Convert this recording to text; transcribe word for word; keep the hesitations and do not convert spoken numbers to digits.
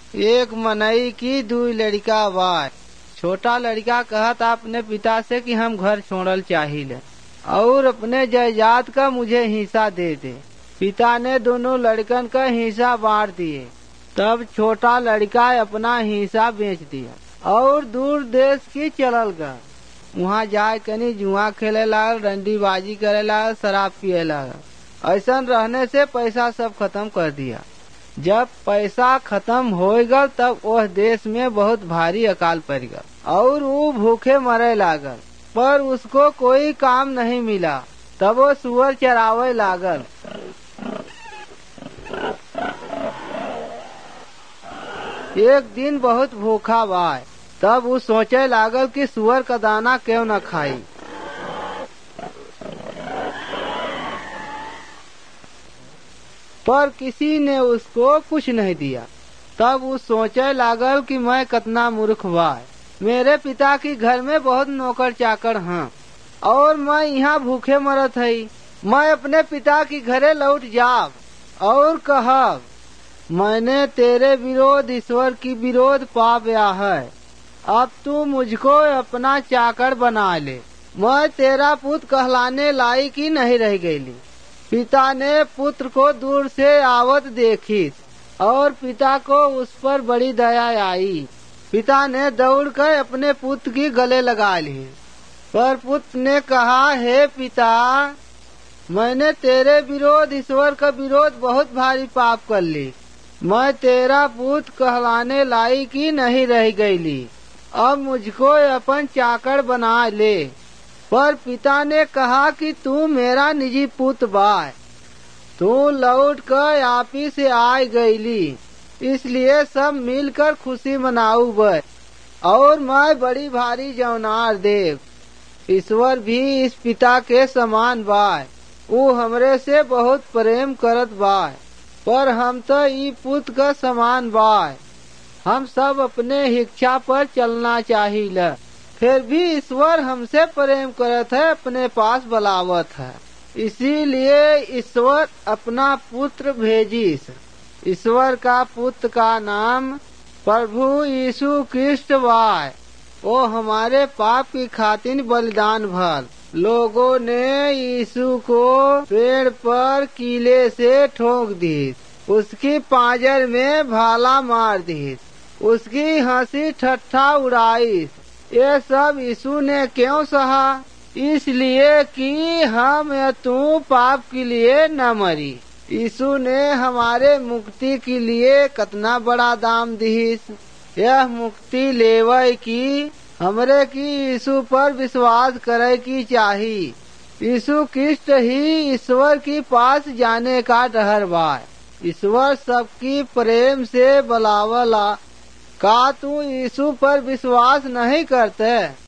एक मनई की दुई लड़का बा। छोटा लड़का कहत अपने पिता से कि हम घर छोड़ल चाहिए और अपने जायदाद का मुझे हिस्सा दे दे। पिता ने दोनों लड़कन का हिस्सा बांट दिए। तब छोटा लड़का अपना हिस्सा बेच दिया और दूर देश की चलल गया। वहाँ जाए कनी जुआ खेले लागल, रंडीबाजी करे लागल, शराब पिए लागल। ऐसा रहने से पैसा सब खत्म कर दिया। जब पैसा खत्म हो गया तब वह देश में बहुत भारी अकाल पड़ गया और वो भूखे मरे लागल, पर उसको कोई काम नहीं मिला। तब वो सुअर चरावे लागल। एक दिन बहुत भूखा बा। तब वो सोचे लागल कि सुअर का दाना क्यों न खाई। पर किसी ने उसको कुछ नहीं दिया। तब वो सोचे लागल कि मैं कितना मूर्ख बा। मेरे पिता के घर में बहुत नौकर चाकर हैं और मैं यहाँ भूखे मरत है। मैं अपने पिता के घरे लौट जाब और कहब, मैंने तेरे विरोध ईश्वर की विरोध पाया है। अब तू मुझको अपना चाकर बना ले। मैं तेरा पुत्र कहलाने लायक ही नहीं रह गई। पिता ने पुत्र को दूर से आवत देखी और पिता को उस पर बड़ी दया आई। पिता ने दौड़कर अपने पुत्र की गले लगा ली। पर पुत्र ने कहा, हे पिता, मैंने तेरे विरोध ईश्वर का विरोध बहुत भारी पाप कर ली। मैं तेरा पुत्र कहलाने लायक ही नहीं रह गई। अब मुझको अपन चाकर बना ले। पर पिता ने कहा कि तू मेरा निजी पुत्र बा। तू लौट कर आप ही से आ गईली, इसलिए सब मिलकर खुशी मनाऊ बे और मैं बड़ी भारी जौनार देव। ईश्वर भी इस पिता के समान बा। वो हमरे से बहुत प्रेम करत बा, पर हम तो ई पुत्र का समान बा। हम सब अपने इच्छा पर चलना चाहिए, फिर भी ईश्वर हमसे प्रेम करत है, अपने पास बुलावत है। इसीलिए ईश्वर अपना पुत्र भेजिस। ईश्वर का पुत्र का नाम प्रभु यीशु क्रिस्ट बा। वो हमारे पाप की खातिर बलिदान भल। लोगों ने यीशु को पेड़ पर कीले से ठोक दी, उसकी पांजर में भाला मार दी, उसकी हंसी ठट्ठा उड़ाई। ये सब यीशु ने क्यों सहा? इसलिए कि हम या तू पाप के लिए न मरी। यीशु ने हमारे मुक्ति के लिए कितना बड़ा दाम दीस। यह मुक्ति लेवे की हमरे की यीशु पर विश्वास करे की चाहिए। यीशु क्रिस्ट ही ईश्वर के पास जाने का डहर बा। ईश्वर सबकी प्रेम से बुलावला। का तू यीशु पर विश्वास नहीं करते?